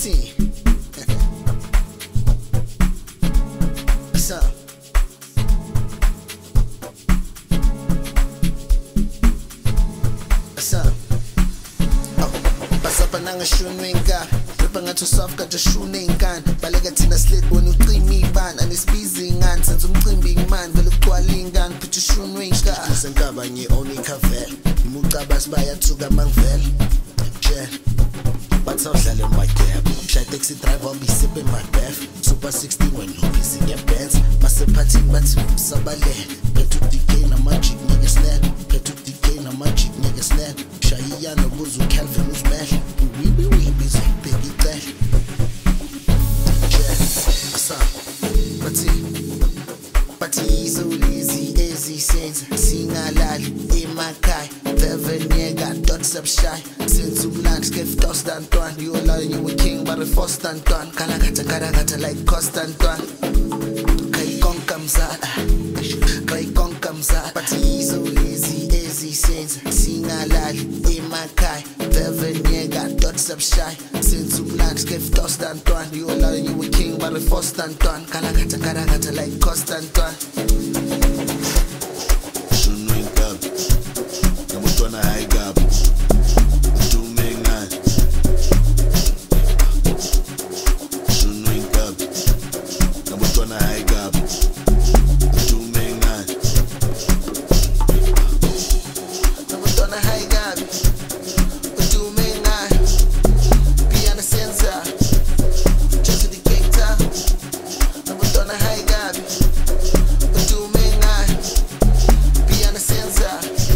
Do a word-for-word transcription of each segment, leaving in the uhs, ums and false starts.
bathini. What's up? What's up? Oh, basapa nanga shunwenga. Ripa ngathi soft kade shune ingane. Baleka thina slit wena ucima ibani. Anisibiza ingane senza umcimbi imani. Vele ugcwala ingane phuthi ushunwenga. Senkaba ngi own ikhavela. Imucaba sibayathuka mangivela. Yeah. But so shall in my cab. Shy taxi driver be sipping my bath. Super sixteen when you busy get bands. Massive party but sabale. Pet to decay na magic nigga snap. Pet to decay na magic nigga snap. Shy yana buzu Calvin who's mad. We be we busy piggy clash. Yeah. What's up? Party. Party so lazy, easy sense. Singalali emakai. Nigga, dots up shy. Since you lunch, give toast and done. You allow you a king, but a first and done. Kalakata, karagata, like cost and done. Kai con comes out. Kai con comes out. But he's so lazy, easy sense. Sing a lali, in my kai. Nigga, dots up shy. Since you lunch, give toast and done. You allow you a king, but a first and done. Kalakata, karagata, like cost and done. High gap, do me nine. Shunwing up, number one high gap, do me nine. Number one high gap, do me nine. Piano sensor, just the guitar. Number one high gap, do me nine. Piano sensor.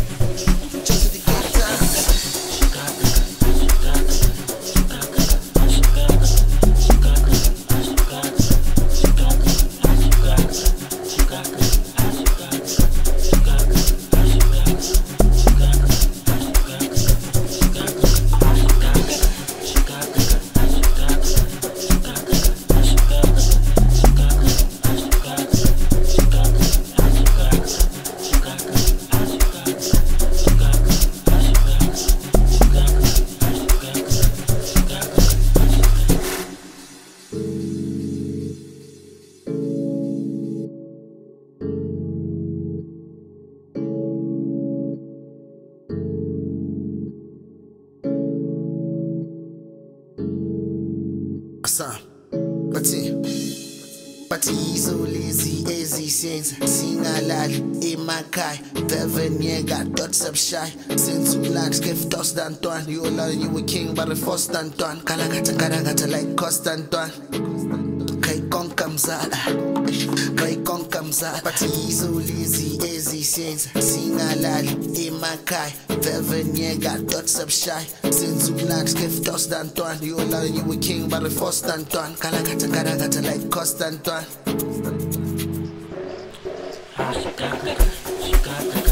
Party, party so lazy, easy sense. Singalali, emakai. Nigga, dots up shy. Since you lunch, give toast and done. You allow you a king, but a first and done. Kalakata, karagata, like cost and done. Kai con comes out. Kai con comes out. Party so lazy, easy sense. Singalali, emakai. Nigga, dots up shy. Since you lunch, give toast and done. You allow you a king, but a first and done. Kalakata, karagata, like cost and done. She got, she got.